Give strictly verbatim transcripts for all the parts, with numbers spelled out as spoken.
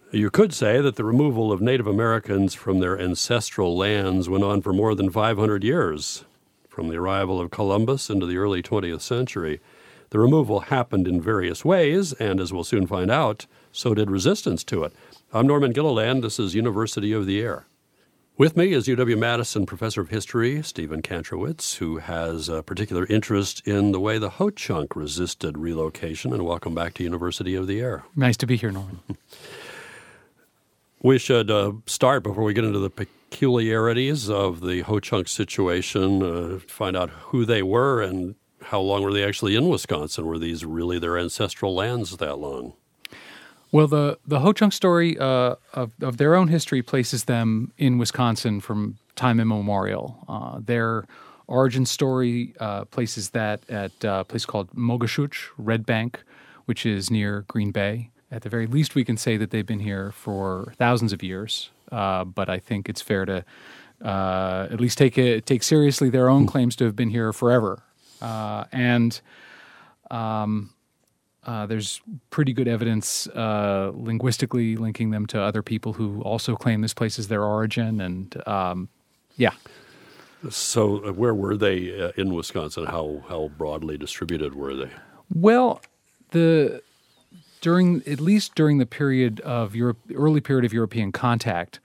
You could say that the removal of Native Americans from their ancestral lands went on for more than five hundred years. From the arrival of Columbus into the early twentieth century, the removal happened in various ways, and as we'll soon find out, so did resistance to it. I'm Norman Gilliland. This is University of the Air. With me is U W-Madison Professor of History, Stephen Kantrowitz, who has a particular interest in the way the Ho-Chunk resisted relocation. And welcome back to University of the Air. Nice to be here, Norman. We should uh, start, before we get into the peculiarities of the Ho-Chunk situation, uh, find out who they were and how long were they actually in Wisconsin. Were these really their ancestral lands that long? Well, the, the Ho-Chunk story uh, of, of their own history places them in Wisconsin from time immemorial. Uh, their origin story uh, places that at a place called Mogashuch, Red Bank, which is near Green Bay. At the very least, we can say that they've been here for thousands of years, uh, but I think it's fair to uh, at least take it, take seriously their own claims to have been here forever. Uh, and um, uh, there's pretty good evidence uh, linguistically linking them to other people who also claim this place as their origin. And um, yeah. So uh, where were they uh, in Wisconsin? How how broadly distributed were they? Well, the during at least during the period of Europe, early period of European contact,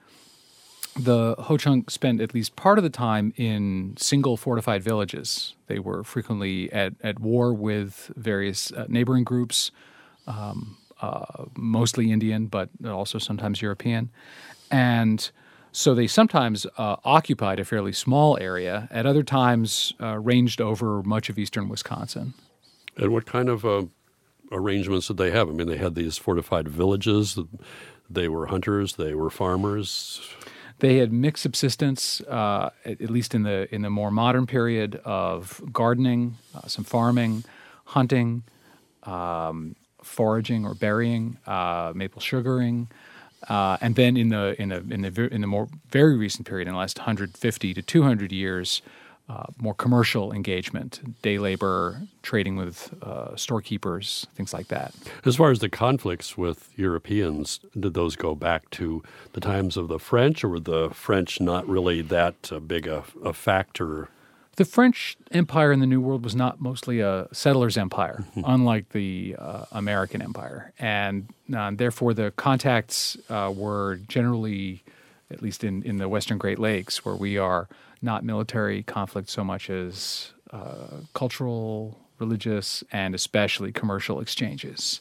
the Ho-Chunk spent at least part of the time in single fortified villages. They were frequently at, at war with various uh, neighboring groups, um, uh, mostly Indian, but also sometimes European. And so they sometimes uh, occupied a fairly small area, at other times uh, ranged over much of eastern Wisconsin. And what kind of uh, arrangements did they have? I mean, they had these fortified villages. They were hunters. They were farmers. They had mixed subsistence, uh, at, at least in the in the more modern period, of gardening, uh, some farming, hunting, um, foraging or berrying, uh, maple sugaring, uh, and then in the in the in the in the more very recent period, in the last one hundred fifty to two hundred years, uh, more commercial engagement, day labor, trading with uh, storekeepers, things like that. As far as the conflicts with Europeans, did those go back to the times of the French, or were the French not really that uh, big a, a factor? The French Empire in the New World was not mostly a settler's empire, unlike the uh, American Empire. And uh, therefore, the contacts uh, were generally, at least in, in the Western Great Lakes, where we are, not military conflict so much as uh, cultural, religious, and especially commercial exchanges.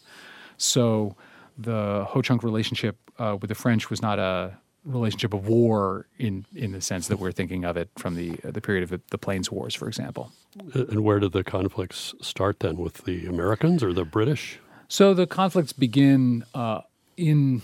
So the Ho-Chunk relationship uh, with the French was not a relationship of war in, in the sense that we're thinking of it from the uh, the period of the Plains Wars, for example. And where did the conflicts start then, with the Americans or the British? So the conflicts begin uh, in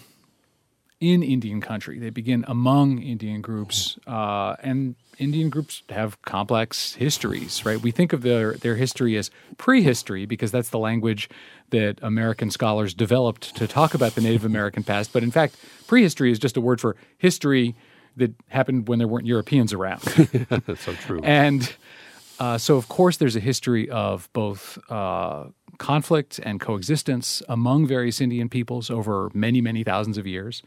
in Indian country. They begin among Indian groups, uh, and Indian groups have complex histories, right? We think of their, their history as prehistory because that's the language that American scholars developed to talk about the Native American past. But in fact, prehistory is just a word for history that happened when there weren't Europeans around. That's so true. And uh, so, of course, there's a history of both uh, conflict and coexistence among various Indian peoples over many, many thousands of years.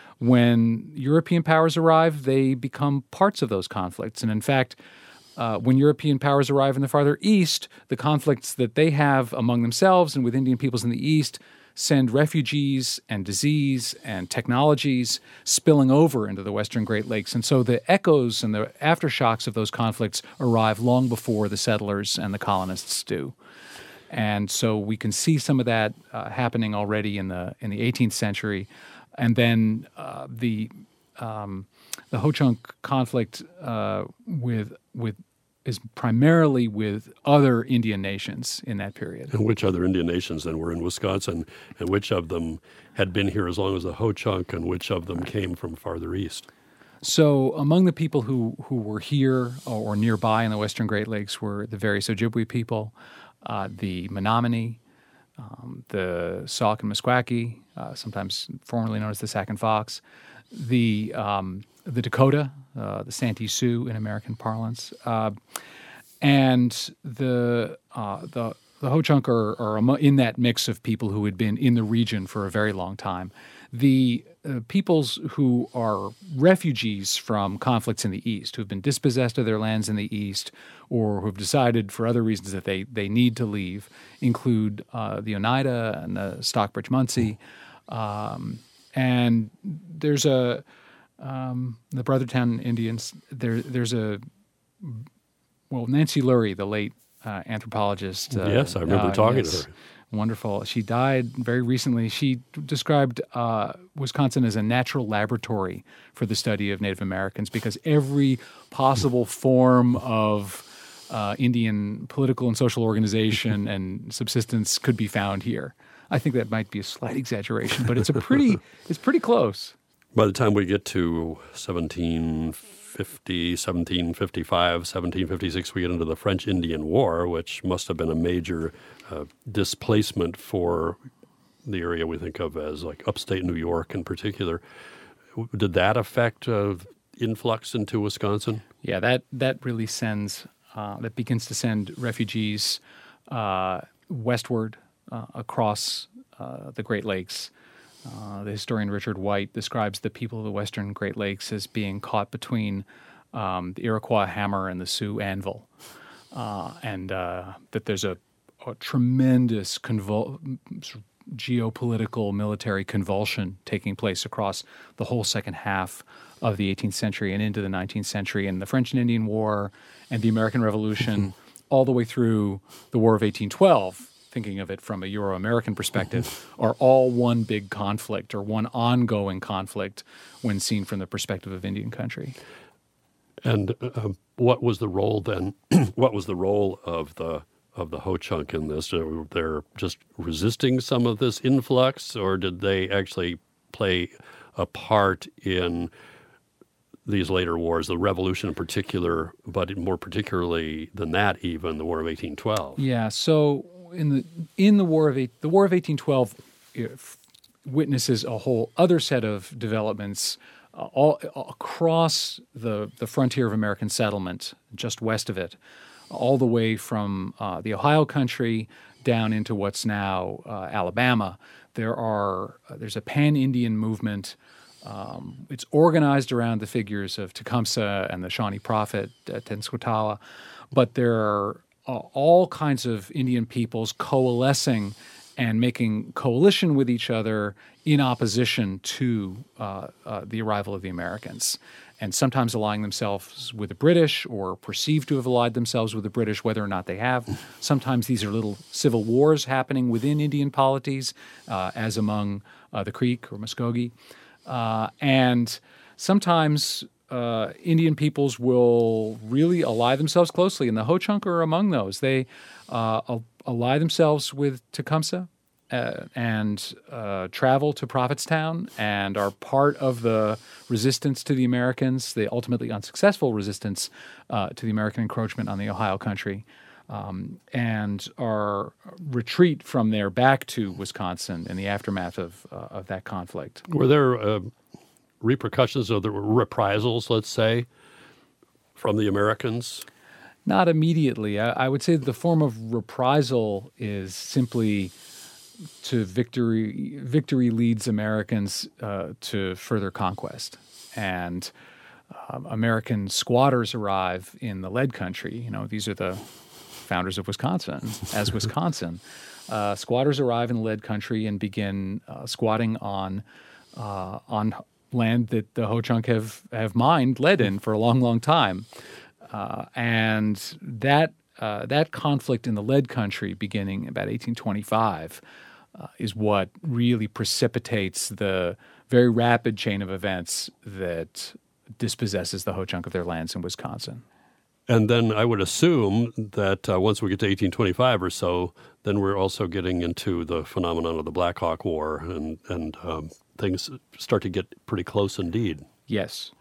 When European powers arrive, they become parts of those conflicts. And in fact, uh, when European powers arrive in the farther east, the conflicts that they have among themselves and with Indian peoples in the east send refugees and disease and technologies spilling over into the Western Great Lakes. And so the echoes and the aftershocks of those conflicts arrive long before the settlers and the colonists do. And so we can see some of that uh, happening already in the in the eighteenth century. And then uh, the um, the Ho-Chunk conflict uh, with with is primarily with other Indian nations in that period. And which other Indian nations then were in Wisconsin, and which of them had been here as long as the Ho-Chunk, and which of them came from farther east? So among the people who, who were here or nearby in the Western Great Lakes were the various Ojibwe people, uh, the Menominee, um, the Sauk and Meskwaki, uh, sometimes formerly known as the Sac and Fox, the um, the Dakota, uh, the Santee Sioux in American parlance, uh, and the uh, the the Ho-Chunk are, are in that mix of people who had been in the region for a very long time. The uh, peoples who are refugees from conflicts in the East, who have been dispossessed of their lands in the East, or who have decided for other reasons that they, they need to leave, include uh, the Oneida and the Stockbridge-Munsee. Um, and there's a um, the Brothertown Indians. There, there's a well, Nancy Lurie, the late uh, anthropologist. Uh, yes, I remember uh, talking yes, to her. Wonderful. She died very recently. She described uh, Wisconsin as a natural laboratory for the study of Native Americans because every possible form of uh, Indian political and social organization and subsistence could be found here. I think that might be a slight exaggeration, but it's a pretty it's pretty close. By the time we get to seventeen fifty, seventeen fifty-five, seventeen fifty-six, we get into the French Indian War, which must have been a major uh, displacement for the area we think of as like upstate New York in particular. Did that affect uh, influx into Wisconsin? Yeah, that that really sends uh, that begins to send refugees uh, westward uh, across uh, the Great Lakes. Uh, the historian Richard White describes the people of the Western Great Lakes as being caught between um, the Iroquois hammer and the Sioux anvil, uh, and uh, that there's a, a tremendous convul- geopolitical military convulsion taking place across the whole second half of the eighteenth century and into the nineteenth century, and the French and Indian War and the American Revolution, all the way through the War of eighteen twelve. Thinking of it from a Euro-American perspective, are all one big conflict or one ongoing conflict when seen from the perspective of Indian country. And uh, what was the role then? What was the role of the of the Ho-Chunk in this? Uh, they're just resisting some of this influx, or did they actually play a part in these later wars, the Revolution in particular, but more particularly than that, even the War of eighteen twelve? Yeah. So. In the in the War of eight, the War of eighteen twelve witnesses a whole other set of developments uh, all across the the frontier of American settlement, just west of it, all the way from uh, the Ohio country down into what's now uh, Alabama. There are uh, there's a pan-Indian movement. Um, it's organized around the figures of Tecumseh and the Shawnee Prophet, uh, Tenskwatawa, but there are Uh, all kinds of Indian peoples coalescing and making coalition with each other in opposition to uh, uh, the arrival of the Americans, and sometimes allying themselves with the British or perceived to have allied themselves with the British, whether or not they have. Sometimes these are little civil wars happening within Indian polities, uh, as among uh, the Creek or Muskogee. Uh, and sometimes Uh, Indian peoples will really ally themselves closely, and the Ho-Chunk are among those. They uh, ally themselves with Tecumseh uh, and uh, travel to Prophetstown and are part of the resistance to the Americans, the ultimately unsuccessful resistance uh, to the American encroachment on the Ohio country, um, and are retreat from there back to Wisconsin in the aftermath of, uh, of that conflict. Were there Uh... repercussions or the reprisals, let's say, from the Americans? Not immediately. I, I would say the form of reprisal is simply to victory. Victory leads Americans uh, to further conquest, and um, American squatters arrive in the lead country. You know, these are the founders of Wisconsin as Wisconsin. Uh, squatters arrive in the lead country and begin uh, squatting on uh, on. land that the Ho-Chunk have, have mined lead in for a long, long time. Uh, and that uh, that conflict in the lead country beginning about eighteen twenty-five uh, is what really precipitates the very rapid chain of events that dispossesses the Ho-Chunk of their lands in Wisconsin. And then I would assume that uh, once we get to eighteen twenty-five or so, then we're also getting into the phenomenon of the Black Hawk War, and, and um, things start to get pretty close indeed. Yes.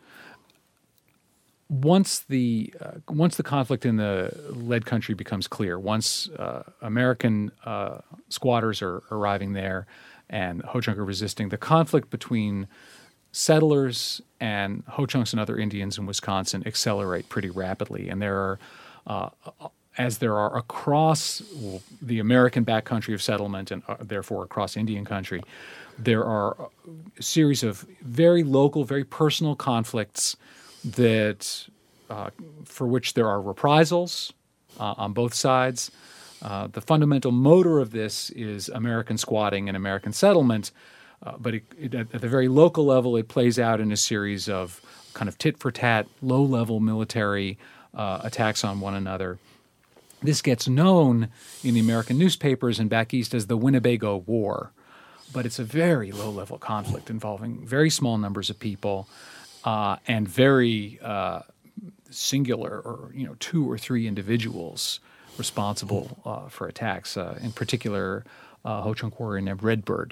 Once the uh, once the conflict in the lead country becomes clear, once uh, American uh, squatters are arriving there and Ho-Chunk are resisting, the conflict between settlers and Ho-Chunks and other Indians in Wisconsin accelerate pretty rapidly, and there are uh, as there are across well, the American backcountry of settlement and uh, therefore across Indian country, there are a series of very local, very personal conflicts that uh, for which there are reprisals uh, on both sides. Uh, the fundamental motor of this is American squatting and American settlement, uh, but it, it, at the very local level, it plays out in a series of kind of tit-for-tat, low-level military uh, attacks on one another. This gets known in the American newspapers and back east as the Winnebago War, but it's a very low-level conflict involving very small numbers of people uh, and very uh, singular, or you know, two or three individuals responsible uh, for attacks. Uh, in particular, uh, Ho-Chunk warrior named Redbird.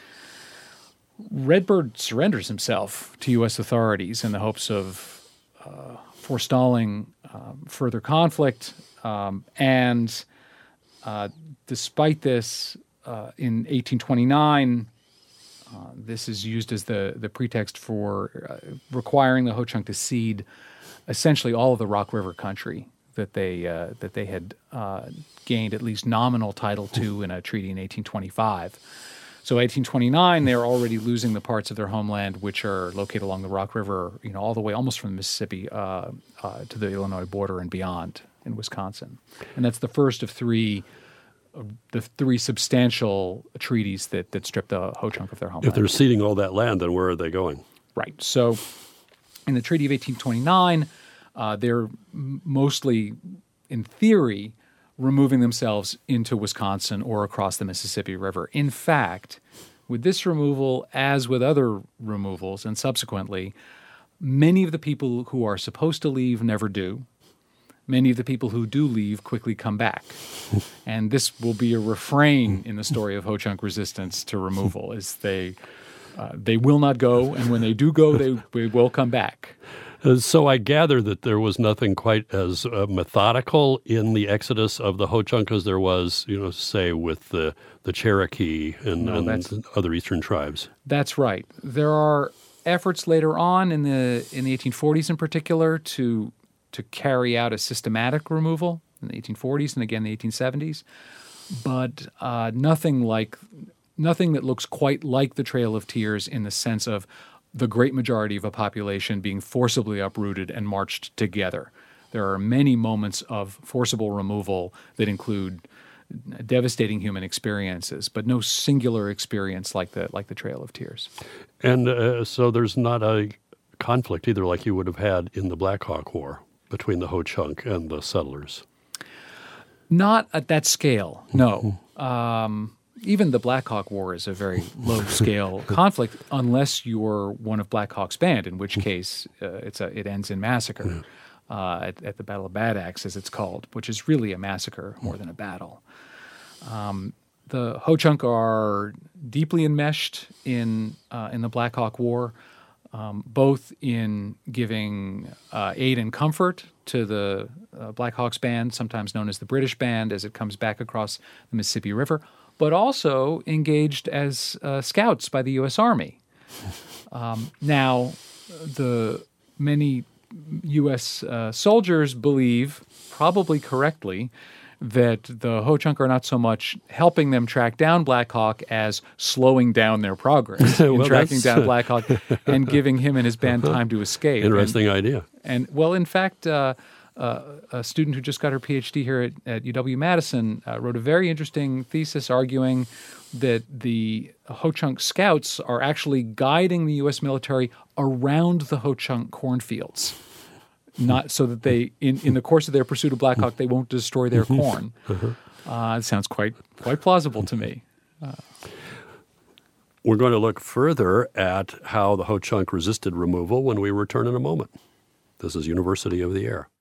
Redbird surrenders himself to U S authorities in the hopes of uh, forestalling uh, further conflict, um, and uh, despite this, uh, in eighteen twenty-nine, uh, this is used as the, the pretext for uh, requiring the Ho-Chunk to cede essentially all of the Rock River country that they uh, that they had uh, gained at least nominal title to in a treaty in eighteen twenty-five. So eighteen twenty-nine, they're already losing the parts of their homeland which are located along the Rock River, you know, all the way almost from the Mississippi uh, uh, to the Illinois border and beyond in Wisconsin. And that's the first of three uh, the three substantial treaties that that strip the Ho-Chunk of their homeland. If they're ceding all that land, then where are they going? Right. So in the Treaty of eighteen twenty-nine, uh, they're mostly, in theory, removing themselves into Wisconsin or across the Mississippi River. In fact, with this removal, as with other removals and subsequently, many of the people who are supposed to leave never do. Many of the people who do leave quickly come back. And this will be a refrain in the story of Ho-Chunk resistance to removal, is they uh, they will not go, and when they do go, they, they will come back. Uh, So I gather that there was nothing quite as uh, methodical in the exodus of the Ho-Chunk as there was, you know, say with the, the Cherokee and, No, and other eastern tribes. That's right. There are efforts later on in the in the eighteen forties in particular to to carry out a systematic removal in the eighteen forties and again in the eighteen seventies, but uh, nothing like nothing that looks quite like the Trail of Tears in the sense of the great majority of a population being forcibly uprooted and marched together. There are many moments of forcible removal that include devastating human experiences, but no singular experience like the like the Trail of Tears. And uh, so there's not a conflict either like you would have had in the Black Hawk War between the Ho-Chunk and the settlers. Not at that scale, no. Um, even the Black Hawk War is a very low-scale conflict, unless you're one of Black Hawk's band, in which case uh, it's a, it ends in massacre uh, at, at the Battle of Bad Axe, as it's called, which is really a massacre more than a battle. Um, the Ho-Chunk are deeply enmeshed in uh, in the Black Hawk War, um, both in giving uh, aid and comfort to the uh, Black Hawk's band, sometimes known as the British Band, as it comes back across the Mississippi River, but also engaged as uh, scouts by the U S Army. Um, now, the many U S uh, soldiers believe, probably correctly, that the Ho-Chunk are not so much helping them track down Black Hawk as slowing down their progress in well, tracking that's, down Black Hawk and giving him and his band time to escape. Interesting and, idea. And, well, in fact, uh, uh, a student who just got her P H D here at, at U W-Madison uh, wrote a very interesting thesis arguing that the Ho-Chunk scouts are actually guiding the U S military around the Ho-Chunk cornfields. Not so that they, in, in the course of their pursuit of Black Hawk, they won't destroy their corn. Uh, it sounds quite quite plausible to me. Uh, We're going to look further at how the Ho-Chunk resisted removal when we return in a moment. This is University of the Air.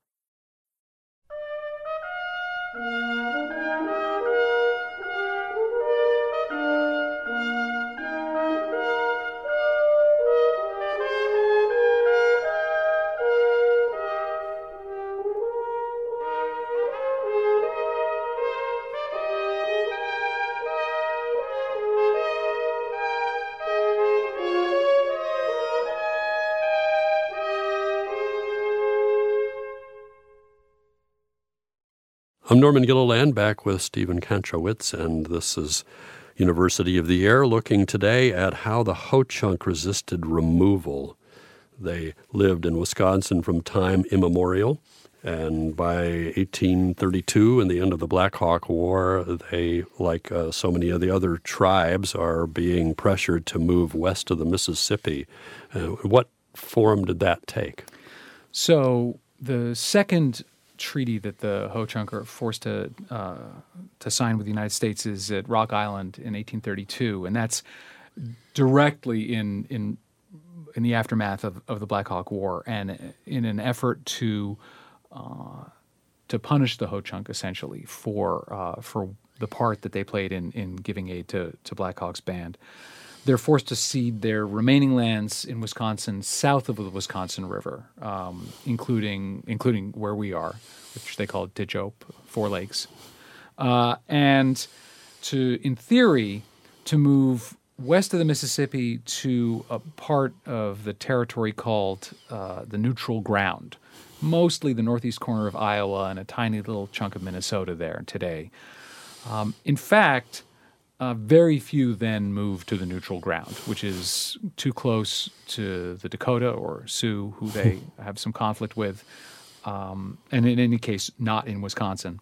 I'm Norman Gilliland, back with Stephen Kantrowitz, and this is University of the Air, looking today at how the Ho-Chunk resisted removal. They lived in Wisconsin from time immemorial, and by eighteen thirty-two, in the end of the Black Hawk War, they, like uh, so many of the other tribes, are being pressured to move west of the Mississippi. Uh, what form did that take? So the second treaty that the Ho-Chunk are forced to uh, to sign with the United States is at Rock Island in eighteen thirty-two, and that's directly in in in the aftermath of, of the Black Hawk War, and in an effort to uh, to punish the Ho-Chunk essentially for uh, for the part that they played in in giving aid to to Black Hawk's band. They're forced to cede their remaining lands in Wisconsin south of the Wisconsin River, um, including including where we are, which they call Tejope, Four Lakes, uh, and to, in theory, to move west of the Mississippi to a part of the territory called uh, the Neutral Ground, mostly the northeast corner of Iowa and a tiny little chunk of Minnesota there today. Um, in fact, Uh, very few then move to the Neutral Ground, which is too close to the Dakota or Sioux, who they have some conflict with, um, and in any case, not in Wisconsin.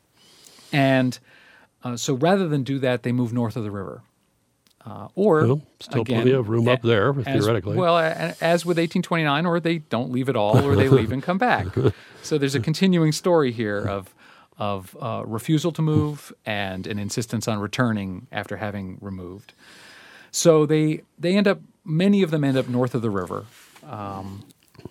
And uh, so rather than do that, they move north of the river. Uh, or, well, still again, plenty of room up there, as, theoretically. Well, as with eighteen twenty-nine, or they don't leave at all, or they leave and come back. So there's a continuing story here of of uh, refusal to move and an insistence on returning after having removed. So they they end up, many of them end up north of the river um,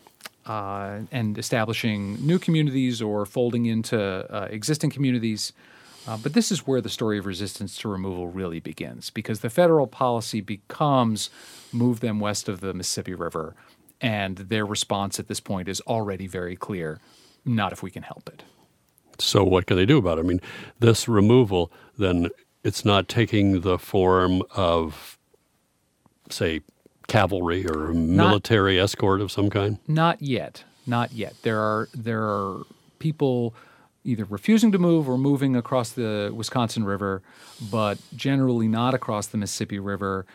uh, and establishing new communities or folding into uh, existing communities. Uh, but this is where the story of resistance to removal really begins, because the federal policy becomes move them west of the Mississippi River, and their response at this point is already very clear: not if we can help it. So what can they do about it? I mean, this removal, then it's not taking the form of, say, cavalry or military not, escort of some kind? Not yet. Not yet. There are there are people either refusing to move or moving across the Wisconsin River, but generally not across the Mississippi River.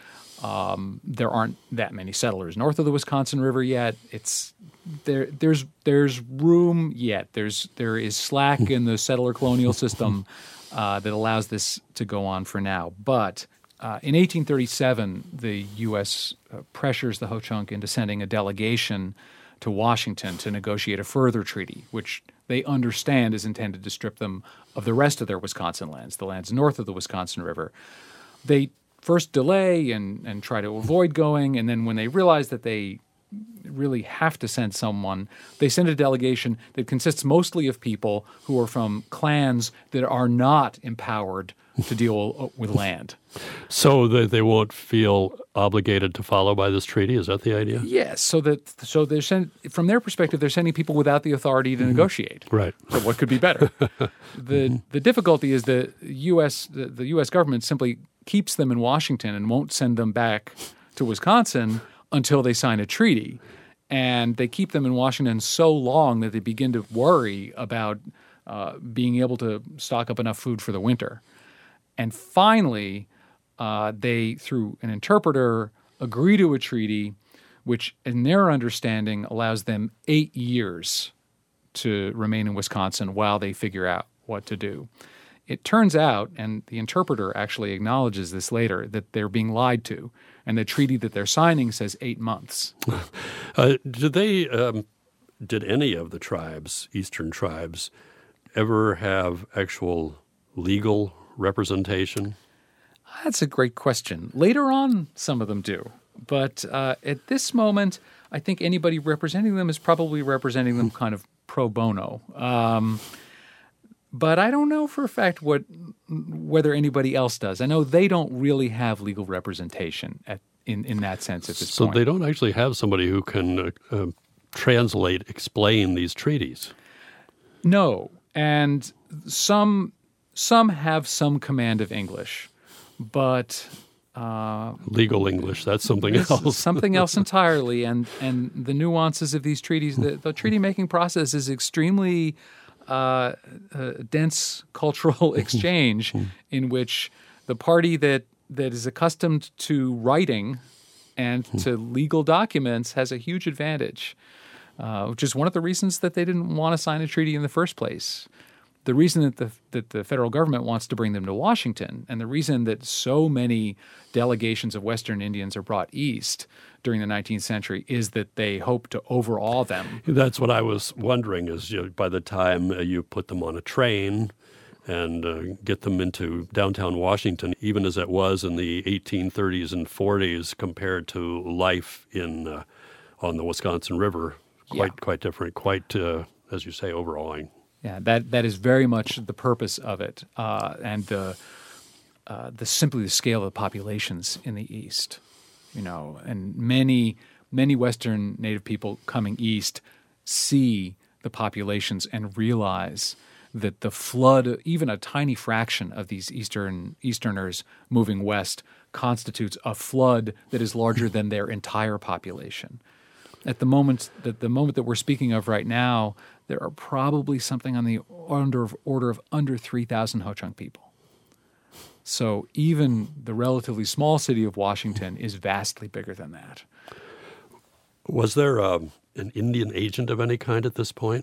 Um, there aren't that many settlers north of the Wisconsin River yet. It's there. There's there's room yet. There's there is slack in the settler colonial system uh, that allows this to go on for now. But uh, in eighteen thirty-seven, the U S uh, pressures the Ho-Chunk into sending a delegation to Washington to negotiate a further treaty, which they understand is intended to strip them of the rest of their Wisconsin lands, the lands north of the Wisconsin River. They first delay and, and try to avoid going, and then when they realize that they really have to send someone, they send a delegation that consists mostly of people who are from clans that are not empowered to deal with land. So that they won't feel obligated to follow by this treaty? Is that the idea? Yes. So that so they're send, from their perspective, they're sending people without the authority to mm-hmm. negotiate. Right. So what could be better? the mm-hmm. The difficulty is the U S the, the U S government simply keeps them in Washington and won't send them back to Wisconsin until they sign a treaty. And they keep them in Washington so long that they begin to worry about uh, being able to stock up enough food for the winter. And finally, uh, they, through an interpreter, agree to a treaty which, in their understanding, allows them eight years to remain in Wisconsin while they figure out what to do. It turns out, and the interpreter actually acknowledges this later, that they're being lied to, and the treaty that they're signing says eight months. uh, did they, um, did any of the tribes, Eastern tribes, ever have actual legal representation? That's a great question. Later on, some of them do. But uh, at this moment, I think anybody representing them is probably representing them kind of pro bono. Um, but I don't know for a fact what whether anybody else does. I know they don't really have legal representation at, in, in that sense at this so point. So they don't actually have somebody who can uh, uh, translate, explain these treaties? No. And some... Some have some command of English, but uh, legal English, that's something else. something else entirely. And, and the nuances of these treaties, the, the treaty-making process is extremely uh, a dense cultural exchange in which the party that that is accustomed to writing and to legal documents has a huge advantage, uh, which is one of the reasons that they didn't want to sign a treaty in the first place. The reason that the that the federal government wants to bring them to Washington, and the reason that so many delegations of Western Indians are brought east during the nineteenth century, is that they hope to overawe them. That's what I was wondering, is you know, by the time uh, you put them on a train and uh, get them into downtown Washington, even as it was in the eighteen thirties and forties compared to life in uh, on the Wisconsin River, quite Yeah. quite different, quite, uh, as you say, overawing. Yeah, that that is very much the purpose of it, uh, and the uh, the simply the scale of the populations in the East, you know, and many many Western Native people coming east see the populations and realize that the flood, even a tiny fraction of these Eastern Easterners moving west, constitutes a flood that is larger than their entire population. At the moment that the moment that we're speaking of right now, there are probably something on the order of, order of under three thousand Ho-Chunk people. So even the relatively small city of Washington is vastly bigger than that. Was there um, an Indian agent of any kind at this point?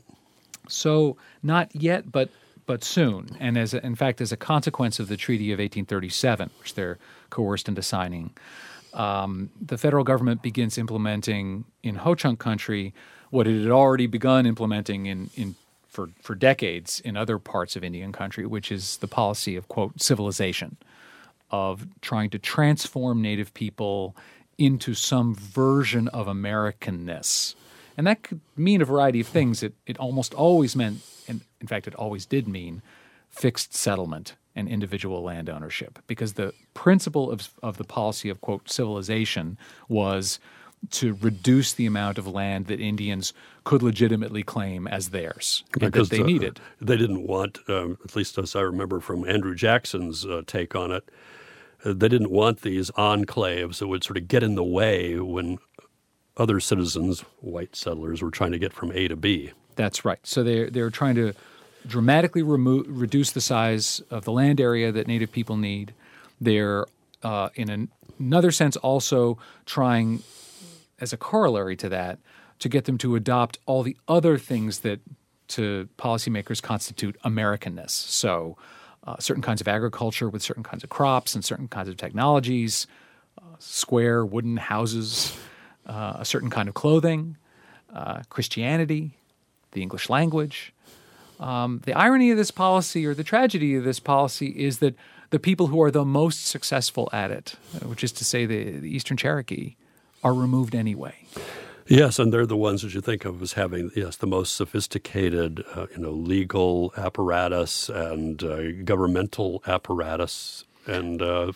So not yet, but but soon. And as a, in fact, as a consequence of the Treaty of eighteen thirty-seven, which they're coerced into signing, um, the federal government begins implementing in Ho-Chunk country what it had already begun implementing in, in for, for decades in other parts of Indian country, which is the policy of, quote, civilization, of trying to transform Native people into some version of Americanness. And that could mean a variety of things. It, it almost always meant, and in fact it always did mean, fixed settlement and individual land ownership, because the principle of, of the policy of, quote, civilization was to reduce the amount of land that Indians could legitimately claim as theirs and Because that they uh, needed. They didn't want, um, at least as I remember from Andrew Jackson's uh, take on it, uh, they didn't want these enclaves that would sort of get in the way when other citizens, white settlers, were trying to get from A to B. That's right. So they're, they're trying to dramatically remo- reduce the size of the land area that Native people need. They're, uh, in an, another sense, also trying, as a corollary to that, to get them to adopt all the other things that to policymakers constitute Americanness. So uh, certain kinds of agriculture with certain kinds of crops and certain kinds of technologies, uh, square wooden houses, uh, a certain kind of clothing, uh, Christianity, the English language. Um, the irony of this policy, or the tragedy of this policy, is that the people who are the most successful at it, which is to say the, the Eastern Cherokee, are removed anyway. Yes, and they're the ones that you think of as having, yes, the most sophisticated, uh, you know, legal apparatus and uh, governmental apparatus. And uh,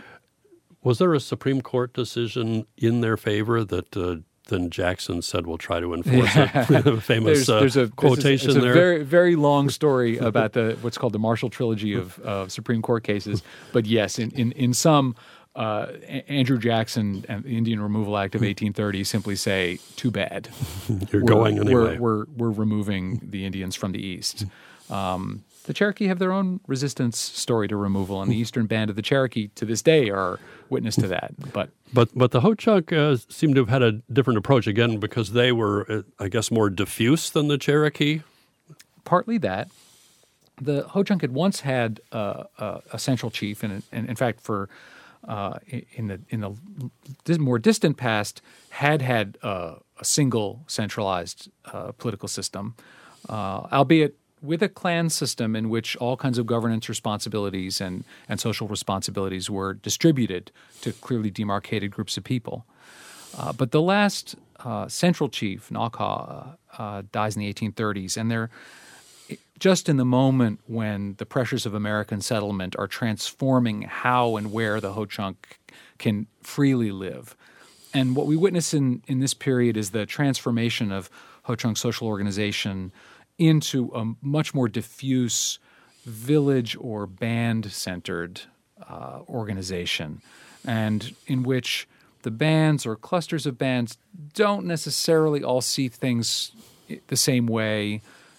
was there a Supreme Court decision in their favor that uh, then Jackson said we'll try to enforce Yeah. it? Famous there's, there's a, uh, quotation it's a, it's there. a very, very long story about the what's called the Marshall Trilogy of uh, Supreme Court cases. But yes, in, in, in some, uh, A- Andrew Jackson and the Indian Removal Act of eighteen thirty simply say, too bad. You're we're, going anyway. We're, we're, we're removing the Indians from the East. Um, the Cherokee have their own resistance story to removal, and the Eastern Band of the Cherokee to this day are witness to that. But But but the Ho-Chunk uh, seem to have had a different approach, again, because they were, uh, I guess, more diffuse than the Cherokee. partly that. The Ho-Chunk had once had uh, a, a central chief, and, and in fact, for uh, in the in the more distant past, had had uh, a single centralized uh, political system, uh, albeit with a clan system in which all kinds of governance responsibilities and, and social responsibilities were distributed to clearly demarcated groups of people. Uh, but the last uh, central chief, Nakaw, uh, dies in the eighteen thirties, and they're just in the moment when the pressures of American settlement are transforming how and where the Ho-Chunk can freely live. And what we witness in, in this period is the transformation of Ho-Chunk social organization into a much more diffuse village or band-centered uh, organization, and in which the bands or clusters of bands don't necessarily all see things the same way,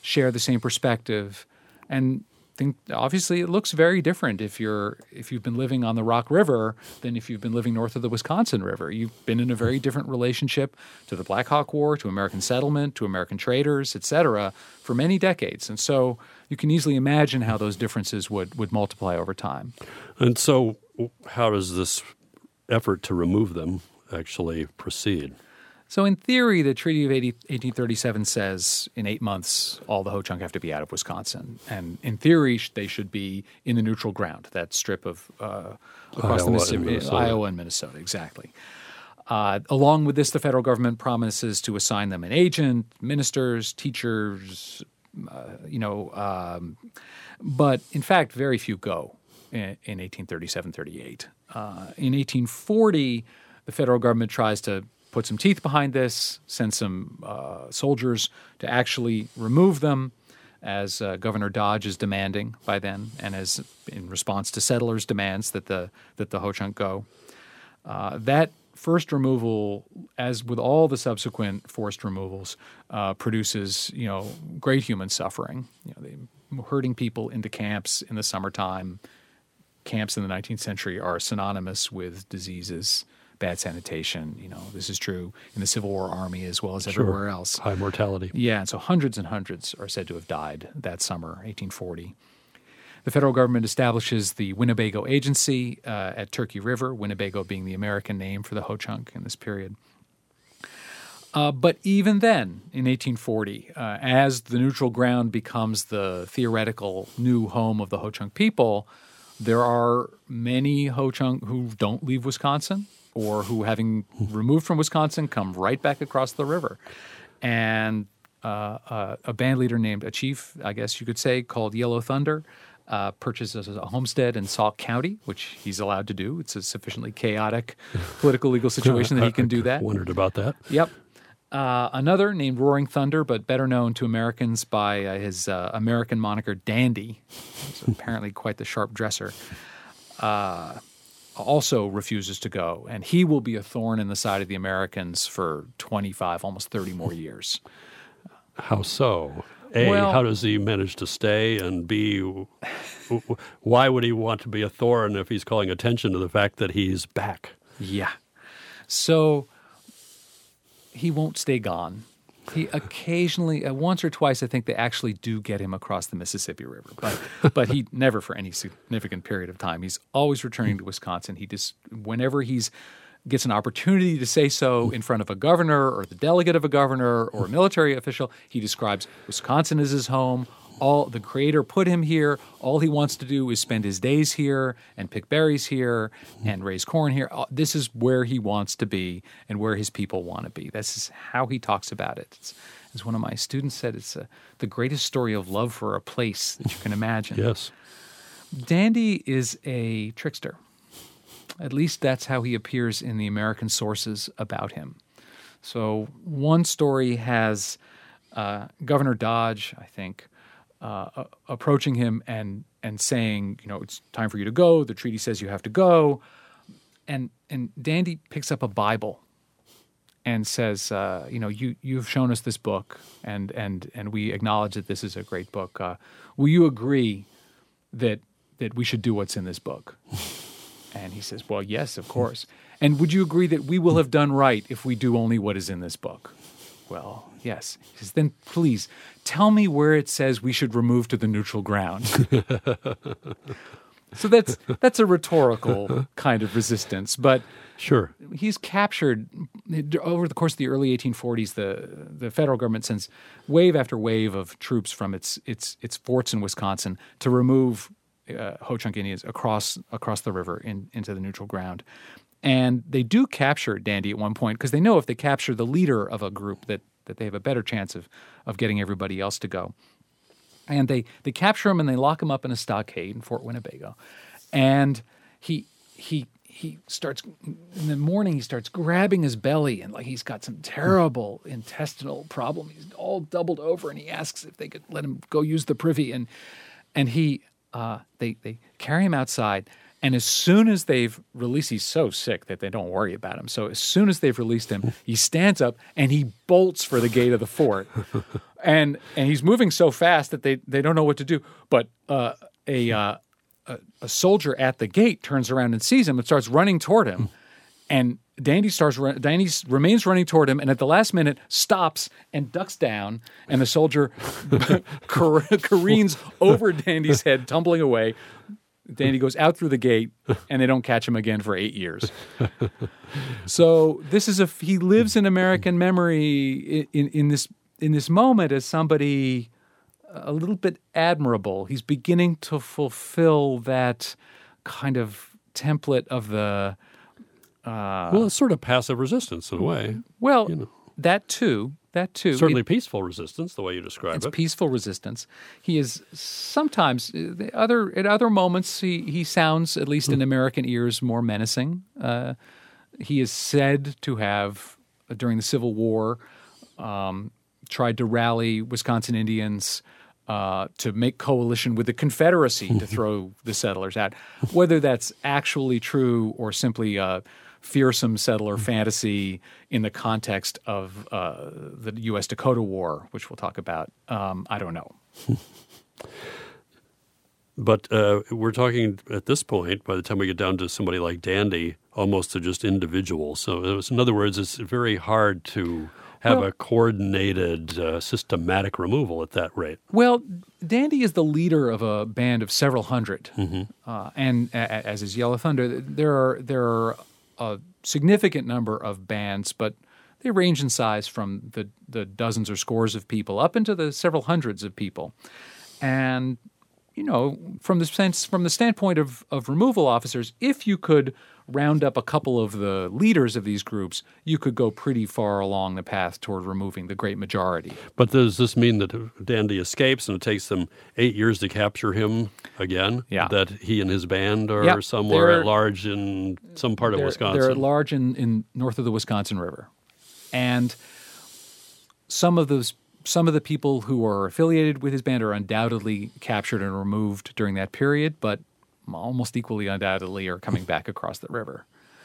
share the same perspective. And think obviously it looks very different if you're if you've been living on the Rock River than if you've been living north of the Wisconsin River. You've been in a very different relationship to the Black Hawk War, to American settlement, to American traders, et cetera, for many decades. And so you can easily imagine how those differences would, would multiply over time. And so how does this effort to remove them actually proceed? So in theory, the Treaty of eighteen thirty-seven says in eight months all the Ho-Chunk have to be out of Wisconsin. And in theory, they should be in the neutral ground, that strip of uh, across Iowa the Mississippi, and Iowa and Minnesota, exactly. Uh, along with this, the federal government promises to assign them an agent, ministers, teachers, uh, you know. Um, but in fact, very few go in, in eighteen thirty-seven thirty-eight. Uh, in eighteen forty, the federal government tries to put some teeth behind this, send some uh, soldiers to actually remove them, as uh, Governor Dodge is demanding by then, and as in response to settlers' demands that the that the Ho-Chunk go. Uh, that first removal, as with all the subsequent forced removals, uh, produces you know great human suffering. You know, they, herding people into camps in the summertime. Camps in the nineteenth century are synonymous with diseases, bad sanitation. You know, this is true in the Civil War Army as well as Sure. everywhere else. High mortality. Yeah, and so hundreds and hundreds are said to have died that summer, eighteen forty. The federal government establishes the Winnebago Agency uh, at Turkey River, Winnebago being the American name for the Ho-Chunk in this period. Uh, but even then, in eighteen forty, uh, as the neutral ground becomes the theoretical new home of the Ho-Chunk people, there are many Ho-Chunk who don't leave Wisconsin, or who, having removed from Wisconsin, come right back across the river. And uh, uh, a band leader named, a chief, I guess you could say, called Yellow Thunder, uh, purchases a homestead in Sauk County, which he's allowed to do. It's a sufficiently chaotic political legal situation that he can do that. I wondered about that. Yep. Uh, another named Roaring Thunder, but better known to Americans by uh, his uh, American moniker Dandy, he's apparently quite the sharp dresser, uh, also refuses to go. And he will be a thorn in the side of the Americans for twenty-five, almost thirty more years. How so? A, Well- how does he manage to stay? And B, w- w- why would he want to be a thorn if he's calling attention to the fact that he's back? Yeah. So he won't stay gone. He occasionally, uh, once or twice, I think they actually do get him across the Mississippi River, but but he never for any significant period of time. He's always returning to Wisconsin. He just, whenever he's gets an opportunity to say so in front of a governor or the delegate of a governor or a military official, he describes Wisconsin as his home. All the Creator put him here. All he wants to do is spend his days here and pick berries here and raise corn here. This is where he wants to be and where his people want to be. This is how he talks about it. It's, as one of my students said, it's a, the greatest story of love for a place that you can imagine. Yes. Dandy is a trickster. At least that's how he appears in the American sources about him. So one story has uh, Governor Dodge, I think, Uh, approaching him and and saying, you know, it's time for you to go. The treaty says you have to go. And and Dandy picks up a Bible and says, uh, you know, you you've shown us this book, and and and we acknowledge that this is a great book. Uh, will you agree that that we should do what's in this book? And he says, well, yes, of course. And would you agree that we will have done right if we do only what is in this book? Well, yes. He says, then please tell me where it says we should remove to the neutral ground. So that's that's a rhetorical kind of resistance, but Sure. he's captured over the course of the early eighteen forties. The the federal government sends wave after wave of troops from its its its forts in Wisconsin to remove uh, Ho-Chunk Indians across across the river in, into the neutral ground. And they do capture Dandy at one point because they know if they capture the leader of a group that, that they have a better chance of, of getting everybody else to go. And they, they capture him and they lock him up in a stockade in Fort Winnebago. And he he he starts in the morning he starts grabbing his belly and like he's got some terrible intestinal problem. He's all doubled over and he asks if they could let him go use the privy and and he uh, they they carry him outside. And as soon as they've released, he's so sick that they don't worry about him. So as soon as they've released him, he stands up and he bolts for the gate of the fort. and and he's moving so fast that they, they don't know what to do. But uh, a, uh, a a soldier at the gate turns around and sees him and starts running toward him. And Dandy starts. Dandy remains running toward him, and at the last minute stops and ducks down. And the soldier car- careens over Dandy's head, tumbling away. Dandy goes out through the gate, and they don't catch him again for eight years. So this is a he lives in American memory in, in this in this moment as somebody a little bit admirable. He's beginning to fulfill that kind of template of the uh, well, it's sort of passive resistance in a way. Well, you know. that too. That too. Certainly it, peaceful resistance, the way you describe it's it. It's peaceful resistance. He is sometimes, the other at other moments, he, he sounds, at least in American ears, more menacing. Uh, he is said to have, during the Civil War, um, tried to rally Wisconsin Indians uh, to make coalition with the Confederacy to throw the settlers out. Whether that's actually true or simply uh, fearsome settler fantasy in the context of uh, the U S Dakota War, which we'll talk about, um, I don't know. But uh, we're talking at this point, by the time we get down to somebody like Dandy, almost to just individuals. So it was, in other words, it's very hard to have well, a coordinated, uh, systematic removal at that rate. Well, Dandy is the leader of a band of several hundred, mm-hmm. uh, and a- as is Yellow Thunder. There are there are a significant number of bands, but they range in size from the, the dozens or scores of people up into the several hundreds of people. And, you know, from the sense, from the standpoint of, of removal officers, if you could round up a couple of the leaders of these groups, you could go pretty far along the path toward removing the great majority. But does this mean that Dandy escapes and it takes them eight years to capture him again? Yeah. That he and his band are yep. somewhere they're, at large in some part of Wisconsin? They're at large in, in north of the Wisconsin River. And some of those some of the people who are affiliated with his band are undoubtedly captured and removed during that period, but almost equally undoubtedly are coming back across the river.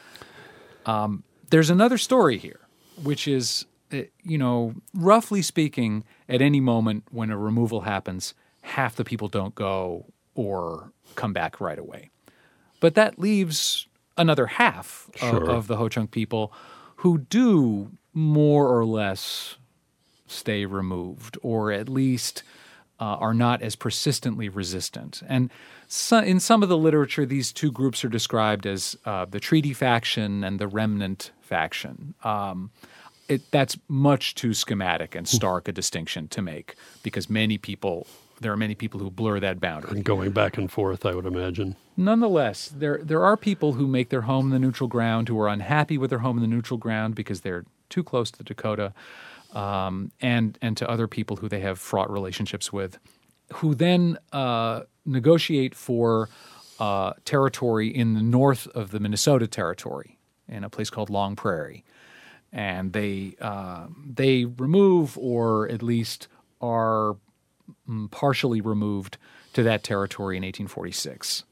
Um, there's another story here, which is, you know, roughly speaking, at any moment when a removal happens, half the people don't go or come back right away. But that leaves another half sure. of, of the Ho-Chunk people who do more or less stay removed, or at least uh, are not as persistently resistant. And so, in some of the literature, these two groups are described as uh, the treaty faction and the remnant faction. Um, it, that's much too schematic and stark a distinction to make, because many people, there are many people who blur that boundary. And going back and forth, I would imagine. Nonetheless, there there are people who make their home in the neutral ground, who are unhappy with their home in the neutral ground because they're too close to the Dakota, um, and and to other people who they have fraught relationships with, who then uh, negotiate for uh, territory in the north of the Minnesota Territory, in a place called Long Prairie, and they uh, they remove, or at least are partially removed to that territory in eighteen forty-six.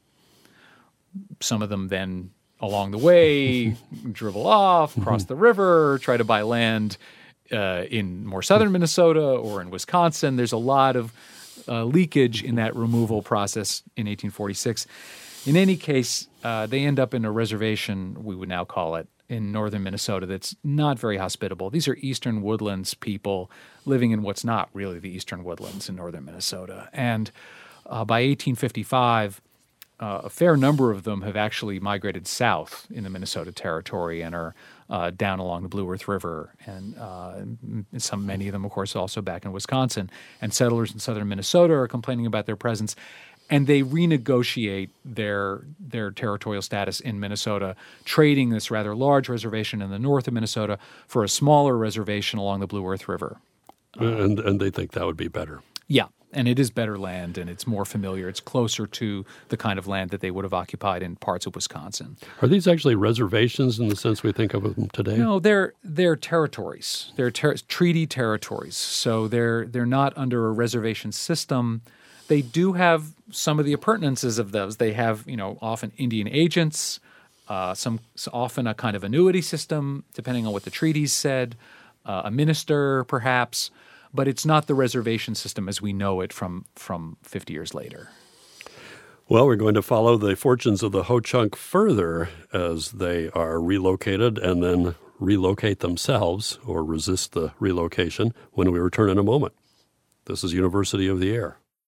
Some of them then, along the way, dribble off, cross the river, try to buy land uh, in more southern Minnesota or in Wisconsin. There's a lot of uh, leakage in that removal process in eighteen forty-six. In any case, uh, they end up in a reservation, we would now call it, in northern Minnesota that's not very hospitable. These are eastern woodlands people living in what's not really the eastern woodlands in northern Minnesota. And uh, by eighteen fifty-five, uh, a fair number of them have actually migrated south in the Minnesota Territory and are uh, down along the Blue Earth River. And uh, some, many of them, of course, also back in Wisconsin. And settlers in southern Minnesota are complaining about their presence. And they renegotiate their their territorial status in Minnesota, trading this rather large reservation in the north of Minnesota for a smaller reservation along the Blue Earth River. Uh, and and they think that would be better. Yeah, and it is better land, and it's more familiar. It's closer to the kind of land that they would have occupied in parts of Wisconsin. Are these actually reservations in the sense we think of them today? No, they're they're territories. They're ter- treaty territories. So they're they're not under a reservation system. They do have some of the appurtenances of those. They have, you know, often Indian agents, uh, some often a kind of annuity system, depending on what the treaties said, uh, a minister perhaps, but it's not the reservation system as we know it from, from fifty years later. Well, we're going to follow the fortunes of the Ho-Chunk further as they are relocated and then relocate themselves or resist the relocation when we return in a moment. This is University of the Air.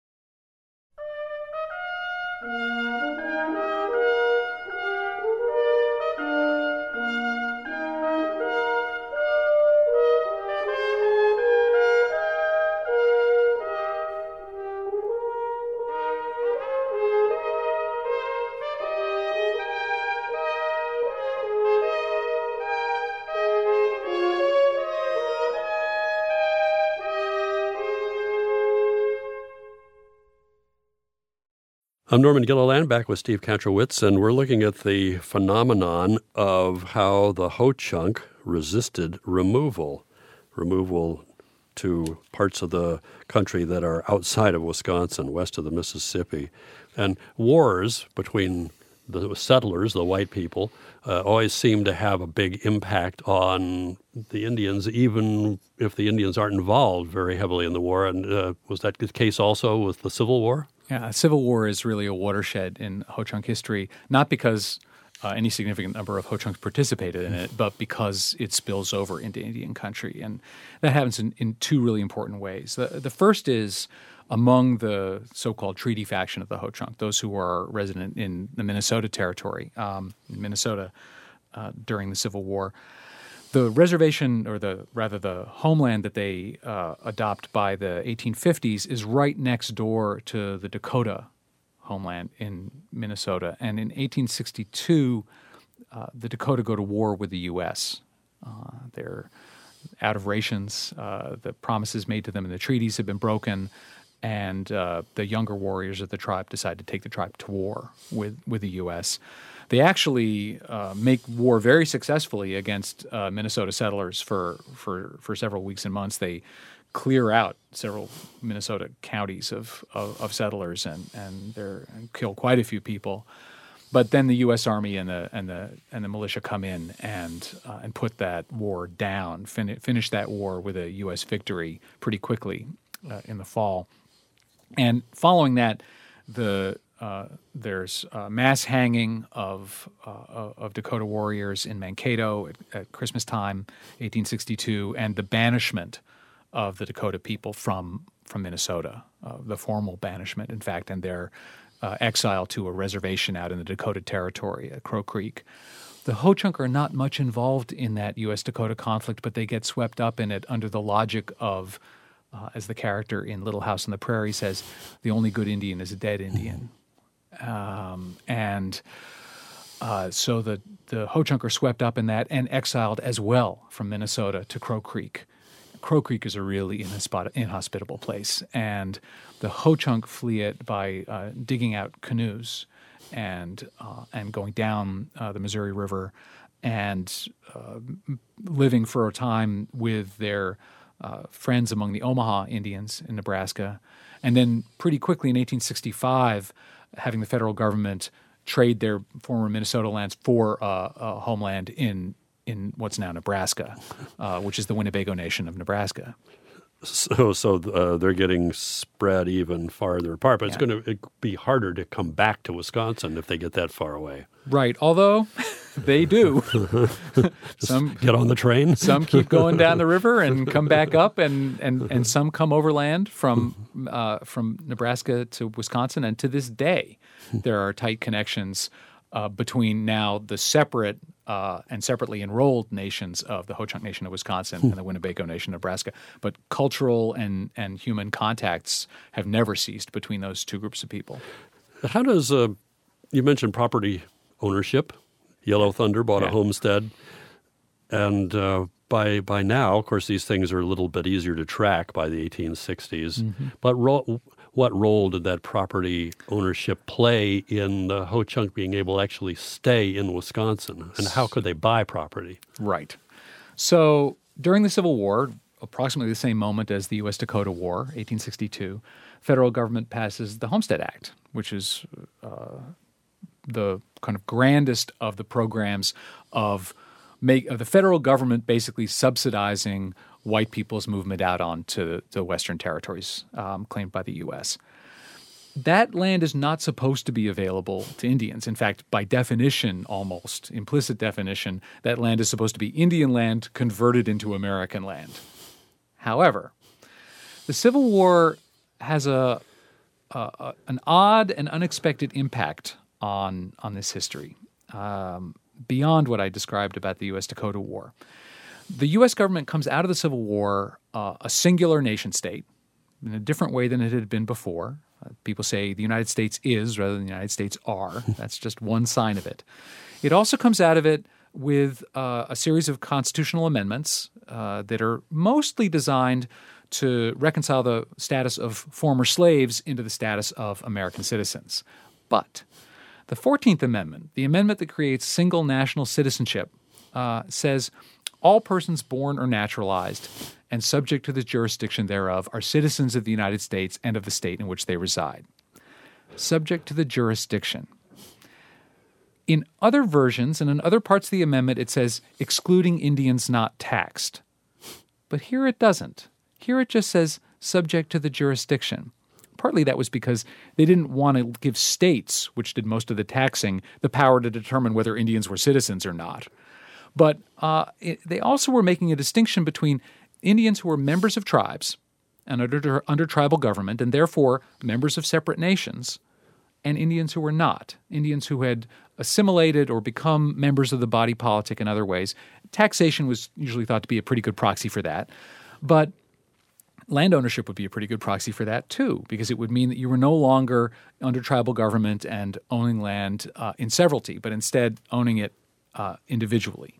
I'm Norman Gilliland, back with Steve Katrowitz, and we're looking at the phenomenon of how the Ho-Chunk resisted removal, removal to parts of the country that are outside of Wisconsin, west of the Mississippi. And wars between the settlers, the white people, uh, always seem to have a big impact on the Indians, even if the Indians aren't involved very heavily in the war. And uh, was that the case also with the Civil War? Yeah, Civil War is really a watershed in Ho-Chunk history, not because uh, any significant number of Ho-Chunks participated in it, but because it spills over into Indian country. And that happens in, in two really important ways. The, the first is among the so-called treaty faction of the Ho-Chunk, those who are resident in the Minnesota territory, um, in Minnesota uh, during the Civil War. The reservation, or the rather the homeland that they uh, adopt by the eighteen fifties is right next door to the Dakota homeland in Minnesota. And in eighteen sixty-two, uh, the Dakota go to war with the U S. Uh, they're out of rations. Uh, the promises made to them in the treaties have been broken. And uh, the younger warriors of the tribe decide to take the tribe to war with, with the U S. They actually uh, make war very successfully against uh, Minnesota settlers for, for, for several weeks and months. They clear out several Minnesota counties of, of, of settlers and and, and kill quite a few people. But then the U S. Army and the and the and the militia come in and uh, and put that war down, fin- finish that war with a U S victory pretty quickly uh, in the fall. And following that, the Uh, there's uh, mass hanging of uh, of Dakota warriors in Mankato at, at Christmas time, eighteen sixty-two, and the banishment of the Dakota people from from Minnesota, uh, the formal banishment, in fact, and their uh, exile to a reservation out in the Dakota Territory at Crow Creek. The Ho-Chunk are not much involved in that U S Dakota conflict, but they get swept up in it under the logic of, uh, as the character in Little House on the Prairie says, the only good Indian is a dead Indian. Um, and uh, so the, the Ho-Chunk are swept up in that and exiled as well from Minnesota to Crow Creek. Crow Creek is a really inhospi- inhospitable place, and the Ho-Chunk flee it by uh, digging out canoes and uh, and going down uh, the Missouri River and uh, living for a time with their uh, friends among the Omaha Indians in Nebraska. And then pretty quickly in eighteen sixty-five, having the federal government trade their former Minnesota lands for uh, a homeland in in what's now Nebraska, uh, which is the Winnebago Nation of Nebraska. So, so uh, they're getting spread even farther apart, but yeah. It's going to be harder to come back to Wisconsin if they get that far away. Right, although they do. Some get on the train. Some keep going down the river and come back up, and, and, and some come overland from uh, from Nebraska to Wisconsin. And to this day, there are tight connections uh, between now the separate uh, and separately enrolled nations of the Ho-Chunk Nation of Wisconsin and the Winnebago Nation of Nebraska. But cultural and, and human contacts have never ceased between those two groups of people. How does uh, you mentioned property ownership? Yellow Thunder bought yeah. a homestead, and uh, by by now, of course, these things are a little bit easier to track by the eighteen sixties. Mm-hmm. But ro- what role did that property ownership play in the Ho-Chunk being able to actually stay in Wisconsin, and how could they buy property? Right. So during the Civil War, approximately the same moment as the U S Dakota War, eighteen sixty-two, federal government passes the Homestead Act, which is uh, the kind of grandest of the programs of make of the federal government basically subsidizing white people's movement out onto the Western territories um, claimed by the U S. That land is not supposed to be available to Indians. In fact, by definition, almost implicit definition, that land is supposed to be Indian land converted into American land. However, the Civil War has a, a, a an odd and unexpected impact on on this history, um, beyond what I described about the U S Dakota War. The U S government comes out of the Civil War uh, a singular nation state in a different way than it had been before. Uh, people say the United States is rather than the United States are. That's just one sign of it. It also comes out of it with uh, a series of constitutional amendments uh, that are mostly designed to reconcile the status of former slaves into the status of American citizens. But the fourteenth Amendment, the amendment that creates single national citizenship, uh, says all persons born or naturalized and subject to the jurisdiction thereof are citizens of the United States and of the state in which they reside. Subject to the jurisdiction. In other versions and in other parts of the amendment, it says excluding Indians not taxed. But here it doesn't. Here it just says subject to the jurisdiction. Partly that was because they didn't want to give states, which did most of the taxing, the power to determine whether Indians were citizens or not. But uh, it, they also were making a distinction between Indians who were members of tribes and under, under tribal government and therefore members of separate nations, and Indians who were not, Indians who had assimilated or become members of the body politic in other ways. Taxation was usually thought to be a pretty good proxy for that. But land ownership would be a pretty good proxy for that too, because it would mean that you were no longer under tribal government and owning land uh, in severalty, but instead owning it uh, individually.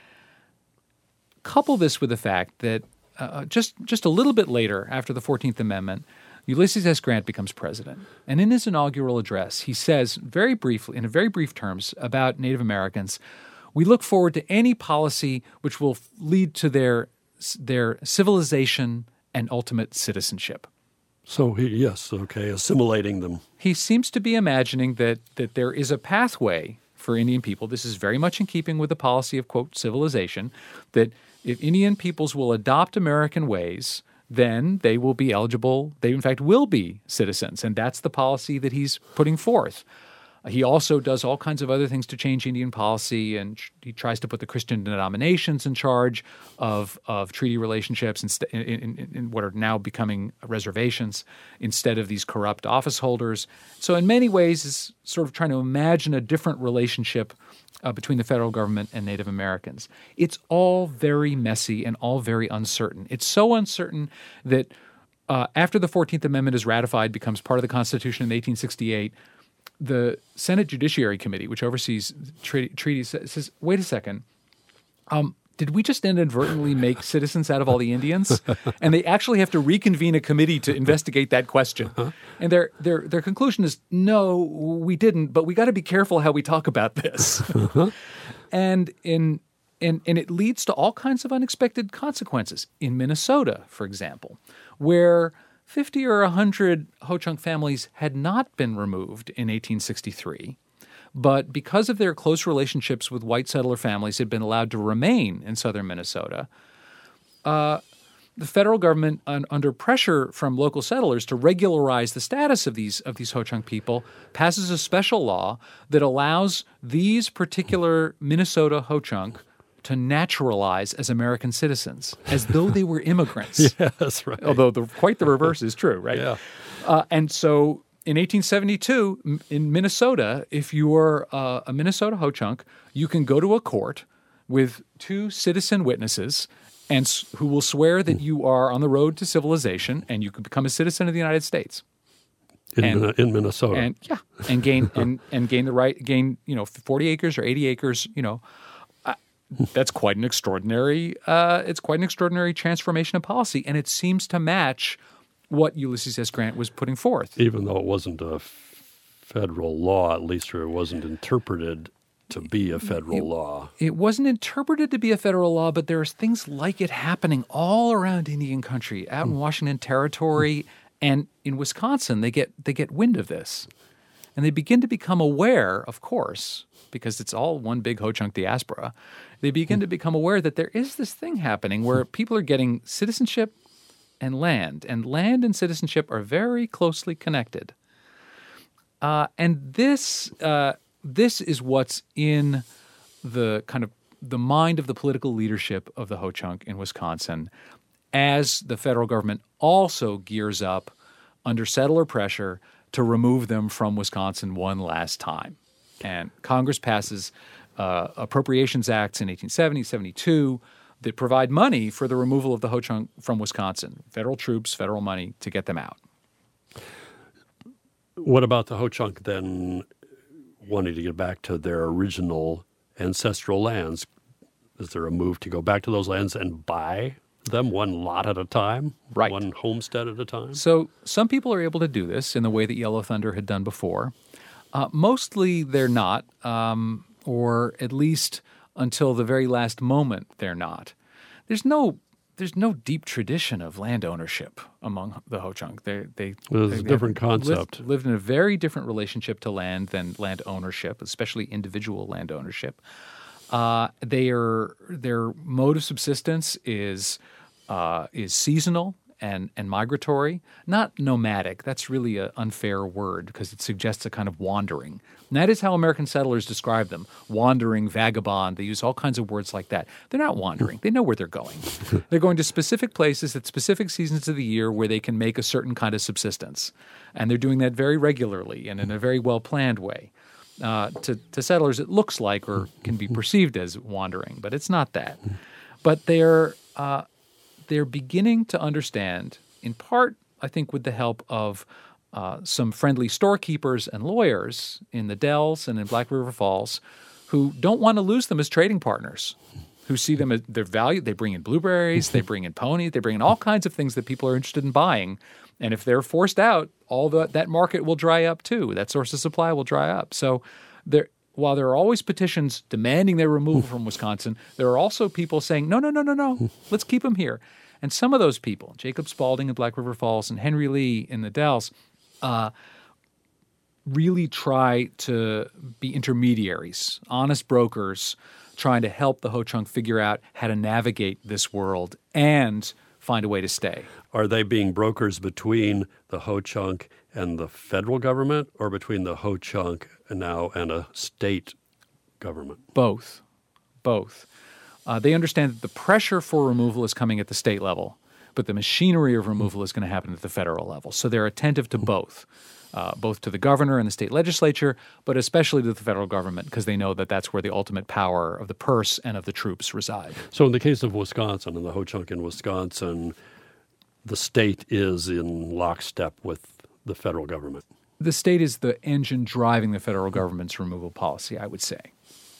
Couple this with the fact that uh, just, just a little bit later, after the fourteenth Amendment, Ulysses S. Grant becomes president. And in his inaugural address, he says very briefly, in very brief terms, about Native Americans, we look forward to any policy which will lead to their, their civilization and ultimate citizenship. So, he, yes, okay, assimilating them. He seems to be imagining that that there is a pathway for Indian people. This is very much in keeping with the policy of, quote, civilization, that if Indian peoples will adopt American ways, then they will be eligible, they in fact will be citizens, and that's the policy that he's putting forth. He also does all kinds of other things to change Indian policy, and he tries to put the Christian denominations in charge of, of treaty relationships in, in, in, in what are now becoming reservations instead of these corrupt office holders. So in many ways, it's sort of trying to imagine a different relationship uh, between the federal government and Native Americans. It's all very messy and all very uncertain. It's so uncertain that uh, after the fourteenth Amendment is ratified, becomes part of the Constitution in eighteen sixty-eight, the Senate Judiciary Committee, which oversees treaty, treaties, says, wait a second, um, did we just inadvertently make citizens out of all the Indians? And they actually have to reconvene a committee to investigate that question. Uh-huh. And their, their, their conclusion is, no, we didn't, but we got to be careful how we talk about this. Uh-huh. And in and, and it leads to all kinds of unexpected consequences. In Minnesota, for example, where fifty or one hundred Ho-Chunk families had not been removed in eighteen sixty-three, but because of their close relationships with white settler families had been allowed to remain in southern Minnesota, uh, the federal government, un- under pressure from local settlers to regularize the status of these of these Ho-Chunk people, passes a special law that allows these particular Minnesota Ho-Chunk to naturalize as American citizens, as though they were immigrants. Yeah, that's right. Although the, quite the reverse is true, right? Yeah. Uh, and so in eighteen seventy-two, m- in Minnesota, if you're uh, a Minnesota Ho-Chunk, you can go to a court with two citizen witnesses and s- who will swear that you are on the road to civilization and you can become a citizen of the United States. In, and, Min- in Minnesota. And yeah, and gain and, and gain the right gain, you know, forty acres or eighty acres, you know. That's quite an extraordinary. Uh, it's quite an extraordinary transformation of policy, and it seems to match what Ulysses S. Grant was putting forth. Even though it wasn't a f- federal law, at least, or it wasn't interpreted to be a federal it, law. It wasn't interpreted to be a federal law, but there's things like it happening all around Indian country, out in Washington Territory and in Wisconsin. They get they get wind of this, and they begin to become aware, of course, because it's all one big Ho-Chunk diaspora. They begin to become aware that there is this thing happening where people are getting citizenship and land, and land and citizenship are very closely connected. Uh, and this uh, this is what's in the kind of the mind of the political leadership of the Ho-Chunk in Wisconsin, as the federal government also gears up under settler pressure to remove them from Wisconsin one last time. And Congress passes uh, Appropriations Acts in eighteen seventy, seventy-two that provide money for the removal of the Ho-Chunk from Wisconsin, federal troops, federal money to get them out. What about the Ho-Chunk then wanting to get back to their original ancestral lands? Is there a move to go back to those lands and buy them one lot at a time? Right. One homestead at a time? So some people are able to do this in the way that Yellow Thunder had done before. Uh, mostly they're not, um, or at least until the very last moment they're not. There's no there's no deep tradition of land ownership among the Ho-Chunk. They they well, it's they, a different concept. Lived, lived in a very different relationship to land than land ownership, especially individual land ownership. Uh, they are their mode of subsistence is uh, is seasonal and and migratory, not nomadic. That's really an unfair word because it suggests a kind of wandering. And that is how American settlers describe them: wandering, vagabond. They use all kinds of words like that. They're not wandering. They know where they're going. They're going to specific places at specific seasons of the year where they can make a certain kind of subsistence, and they're doing that very regularly and in a very well planned way. Uh, to, to settlers, it looks like or can be perceived as wandering, but it's not that. But they're uh, they're beginning to understand, in part, I think, with the help of uh, some friendly storekeepers and lawyers in the Dells and in Black River Falls, who don't want to lose them as trading partners, who see them as their value. They bring in blueberries, they bring in ponies, they bring in all kinds of things that people are interested in buying. And if they're forced out, all the, that market will dry up too. That source of supply will dry up. So there, while there are always petitions demanding their removal from Wisconsin, there are also people saying, no, no, no, no, no, let's keep them here. And some of those people, Jacob Spaulding in Black River Falls and Henry Lee in the Dells, uh, really try to be intermediaries, honest brokers, trying to help the Ho-Chunk figure out how to navigate this world and find a way to stay. Are they being brokers between the Ho-Chunk and the federal government, or between the Ho-Chunk and now and a state government? Both. Both. Uh, they understand that the pressure for removal is coming at the state level, but the machinery of removal is going to happen at the federal level. So they're attentive to both, uh, both to the governor and the state legislature, but especially to the federal government, because they know that that's where the ultimate power of the purse and of the troops reside. So in the case of Wisconsin and the Ho-Chunk in Wisconsin, the state is in lockstep with the federal government. The state is the engine driving the federal government's removal policy, I would say.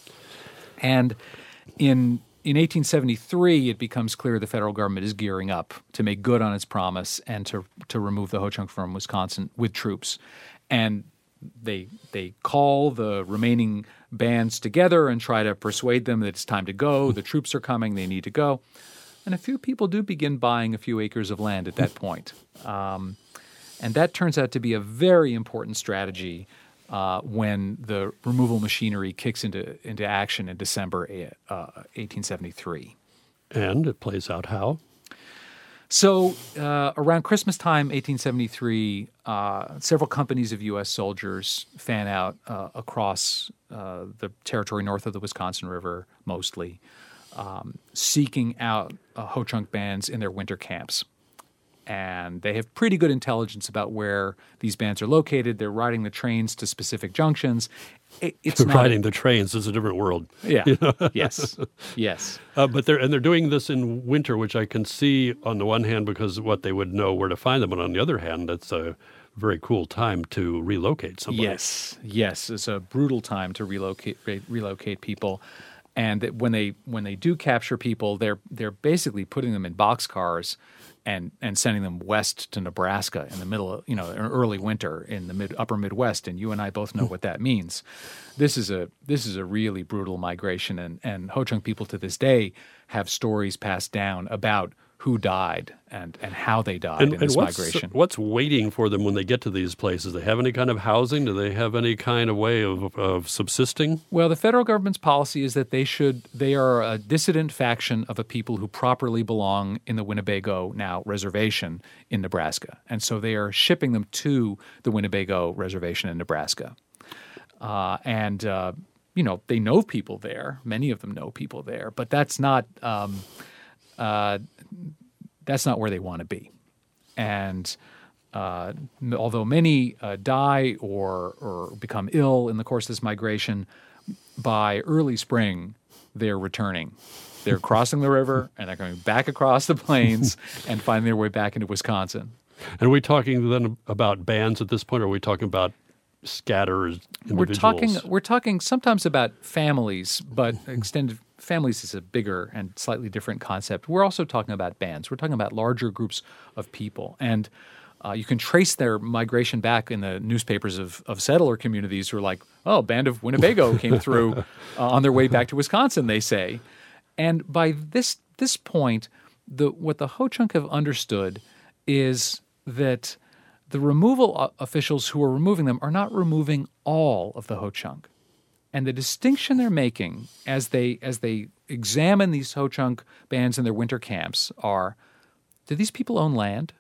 And in in eighteen seventy-three, it becomes clear the federal government is gearing up to make good on its promise and to to remove the Ho-Chunk from Wisconsin with troops. And they they call the remaining bands together and try to persuade them that it's time to go. The troops are coming. They need to go. And a few people do begin buying a few acres of land at that point. Um, and that turns out to be a very important strategy uh, when the removal machinery kicks into, into action in December uh, eighteen seventy-three. And it plays out how? So uh, around Christmas time, eighteen seventy-three, uh, several companies of U S soldiers fan out uh, across uh, the territory north of the Wisconsin River, mostly, um, seeking out uh, Ho-Chunk bands in their winter camps. And they have pretty good intelligence about where these bands are located. They're riding the trains to specific junctions. It, it's not riding the trains is a different world. Yeah. You know? Yes. Yes. Uh, but they're and they're doing this in winter, which I can see on the one hand because of what they would know where to find them, but on the other hand, that's a very cool time to relocate somebody. Yes. Yes. It's a brutal time to relocate re- relocate people. And that when they when they do capture people, they're they're basically putting them in boxcars and and sending them west to Nebraska in the middle of, you know, early winter in the mid upper Midwest. And you and I both know what that means. This is a this is a really brutal migration, and and Ho-Chunk people to this day have stories passed down about who died and, and how they died and, in this and what's, migration. What's waiting for them when they get to these places? Do they have any kind of housing? Do they have any kind of way of, of subsisting? Well, the federal government's policy is that they should they are a dissident faction of a people who properly belong in the Winnebago now reservation in Nebraska. And so they are shipping them to the Winnebago reservation in Nebraska. Uh, and, uh, you know, they know people there. Many of them know people there. But that's not um, uh, that's not where they want to be. And uh, although many uh, die or or become ill in the course of this migration, by early spring, they're returning. They're crossing the river, and they're going back across the plains and finding their way back into Wisconsin. And are we talking then about bands at this point, or are we talking about scattered individuals? We're talking we're talking sometimes about families, but extended families is a bigger and slightly different concept. We're also talking about bands. We're talking about larger groups of people. And uh, you can trace their migration back in the newspapers of, of settler communities who are like, oh, Band of Winnebago came through uh, on their way back to Wisconsin, they say. And by this this point, the what the Ho-Chunk have understood is that the removal officials who are removing them are not removing all of the Ho-Chunk. And the distinction they're making as they as they examine these Ho-Chunk bands in their winter camps are, do these people own land?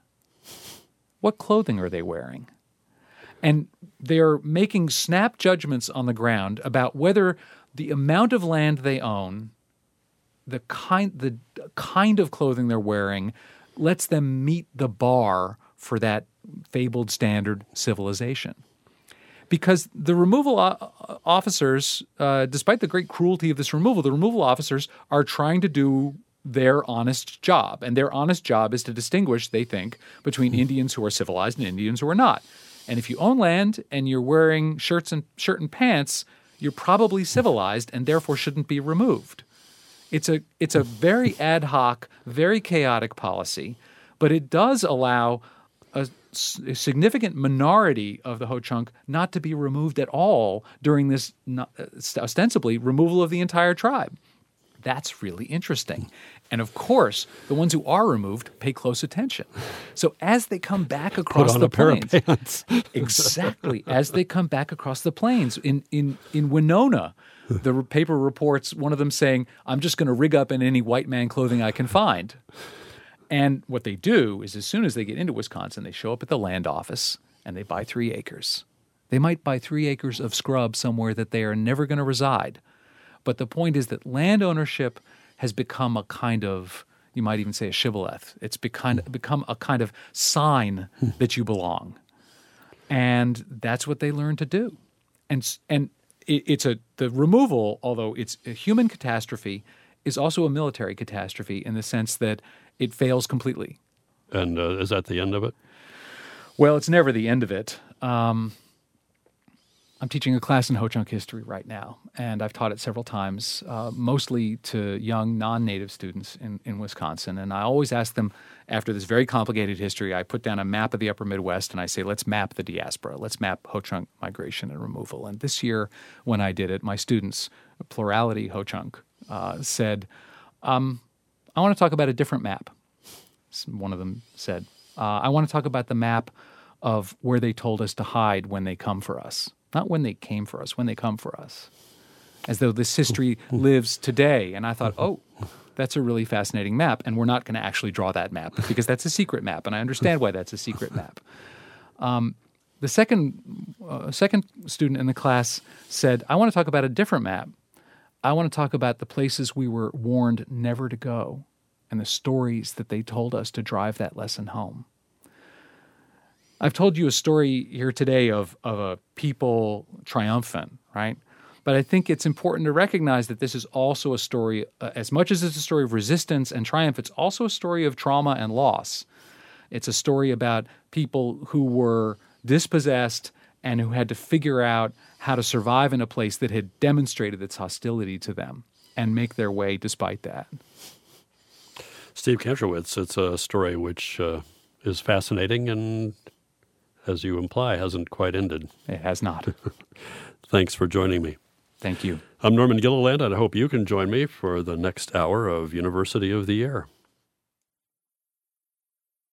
What clothing are they wearing? And they're making snap judgments on the ground about whether the amount of land they own, the kind the kind of clothing they're wearing, lets them meet the bar for that fabled standard civilization. Because the removal officers, uh, despite the great cruelty of this removal, the removal officers are trying to do their honest job. And their honest job is to distinguish, they think, between Indians who are civilized and Indians who are not. And if you own land and you're wearing shirts and shirt and pants, you're probably civilized and therefore shouldn't be removed. It's a it's a very ad hoc, very chaotic policy, but it does allow a, a significant minority of the Ho-Chunk not to be removed at all during this not, ostensibly removal of the entire tribe. That's really interesting. And of course, the ones who are removed pay close attention. So as they come back across Put on the a pair plains, of pants. exactly, as they come back across the plains in in in Winona, the paper reports one of them saying, "I'm just going to rig up in any white man clothing I can find." And what they do is, as soon as they get into Wisconsin, they show up at the land office and they buy three acres. They might buy three acres of scrub somewhere that they are never going to reside. But the point is that land ownership has become a kind of, you might even say a shibboleth. It's become, become a kind of sign that you belong. And that's what they learn to do. And and it, it's a the removal, although it's a human catastrophe, is also a military catastrophe in the sense that it fails completely. And uh, is that the end of it? Well, it's never the end of it. Um, I'm teaching a class in Ho-Chunk history right now, and I've taught it several times, uh, mostly to young non-native students in, in Wisconsin. And I always ask them, after this very complicated history, I put down a map of the upper Midwest, and I say, let's map the diaspora. Let's map Ho-Chunk migration and removal. And this year, when I did it, my students, plurality Ho-Chunk, uh, said, um, I want to talk about a different map. One of them said, uh, I want to talk about the map of where they told us to hide when they come for us. Not when they came for us, when they come for us. As though this history lives today. And I thought, oh, that's a really fascinating map. And we're not going to actually draw that map because that's a secret map. And I understand why that's a secret map. Um, the second, uh, second student in the class said, I want to talk about a different map. I want to talk about the places we were warned never to go and the stories that they told us to drive that lesson home. I've told you a story here today of, of a people triumphant, right? But I think it's important to recognize that this is also a story, uh, as much as it's a story of resistance and triumph, it's also a story of trauma and loss. It's a story about people who were dispossessed and who had to figure out how to survive in a place that had demonstrated its hostility to them. and make their way despite that. Steve Kantrowitz, it's a story which uh, is fascinating and, as you imply, hasn't quite ended. It has not. Thanks for joining me. Thank you. I'm Norman Gilliland, and I hope you can join me for the next hour of University of the Air.